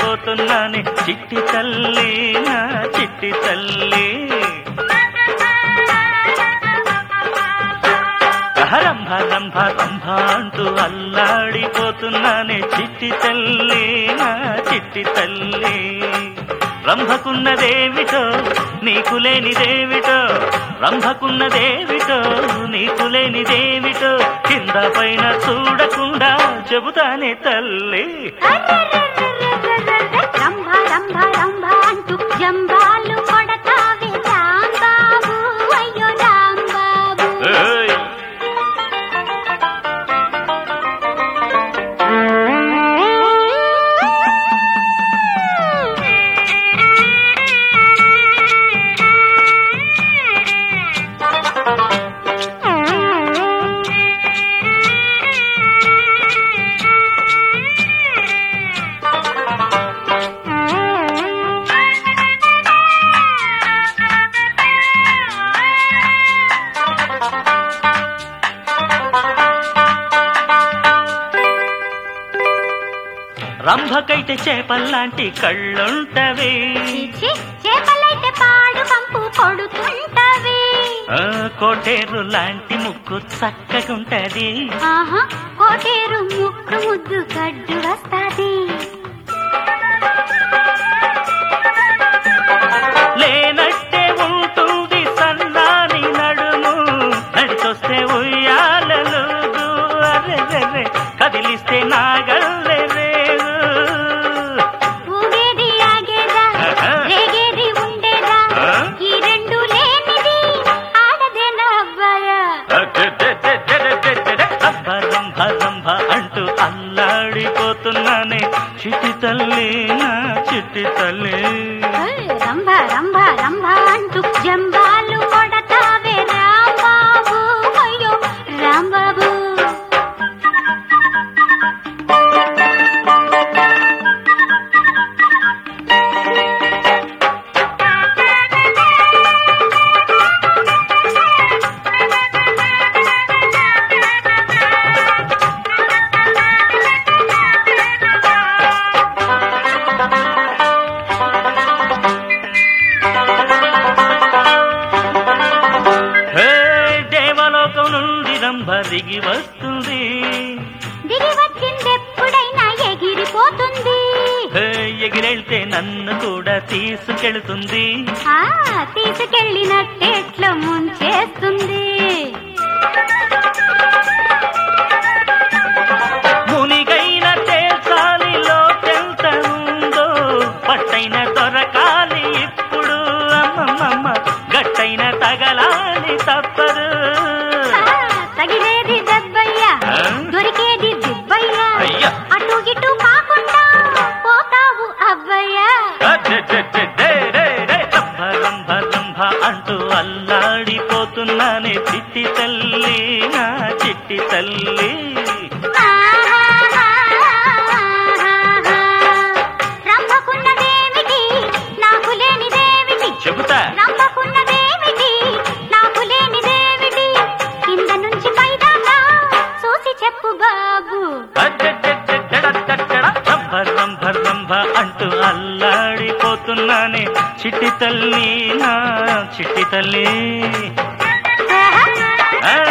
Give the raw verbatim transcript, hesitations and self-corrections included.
అల్లాడిపోతున్నానే చిట్టి తల్లి నా చిట్టి తల్లి. రంభ రంభ రంభ అంటూ అల్లాడిపోతున్నానే చిట్టి తల్లి నా చిట్టి తల్లి. రంభకున్నదేమిటో నీకు లేనిదేమిటో, రంభకున్నదేమిటో నీకు లేనిదేమిటో, కింద పైన చూడకుండా చెబుతానే తల్లి. రంభ రంభ రంభ అంటూ జంబాలు కొడతావే రాంబాబు, అయ్యో రాంబాబు. రంభకైతే చేపల్లాంటి కళ్ళుంటవి, చేపలైతే పాడు పంపు కొడుతుంటవి. కోటేరు లాంటి ముక్కు చక్కగుంటది, కోటేరు ముక్కు ముద్దు గడ్డు వస్తాది. లేనట్టే ఉంటుంది సన్నాని నడుము, నడిచొస్తే ఉయ్యాలలు అరెరెరె, కదిలిస్తే నాగల్లే రేవు. ఊగేది ఆగేదా రేగేది ఉండేదా, ఈ రెండు లేనిది ఆడదేనా అబ్బాయా. రంభ రంభ రంభ అంటూ అల్లాడిపోతున్నానే చిట్టి తల్లి నా చిట్టి తల్లి. రంభ రంభ రంభ అంటూ జంబాలు కొడతావే రాంబాబు, అయ్యో రాంబాబు. దిగి వస్తుంది, దిగి వచ్చిందెప్పుడైనా ఎగిరిపోతుంది. ఎగిరెళ్తే నన్ను కూడా తీసుకెళ్తుంది, తీసుకెళ్ళినట్టెట్లో ముంచేస్తుంది. మునిగైన తేల్చాలి లోతెంత ఉందో, పట్టైన దొరకాలి ఇప్పుడు అమ్మమ్మ, గట్టైన తగలాలి తప్పదు. తగిలేది దెబ్బయ్యా దొరికేది దిబ్బయ్యా, అటు ఇటు కాకుండా పోతావు అబ్బయ్యా. రంభ రంభ అంటూ అల్లాడిపోతున్నానే చిట్టి తల్లి నా చిట్టి తల్లి. రంభకున్నదేమిటి నాకు లేనిదేమిటి, చెబుతా రంభకున్నదేమిటి నాకు లేనిదేమిటి, కింద నుంచి పైదాకా చూసి చెప్పు బాబు. రంభ రంభ అంటూ అల్లాడిపోతున్నానే చిట్టి తల్లి నా చిట్టి తల్లి.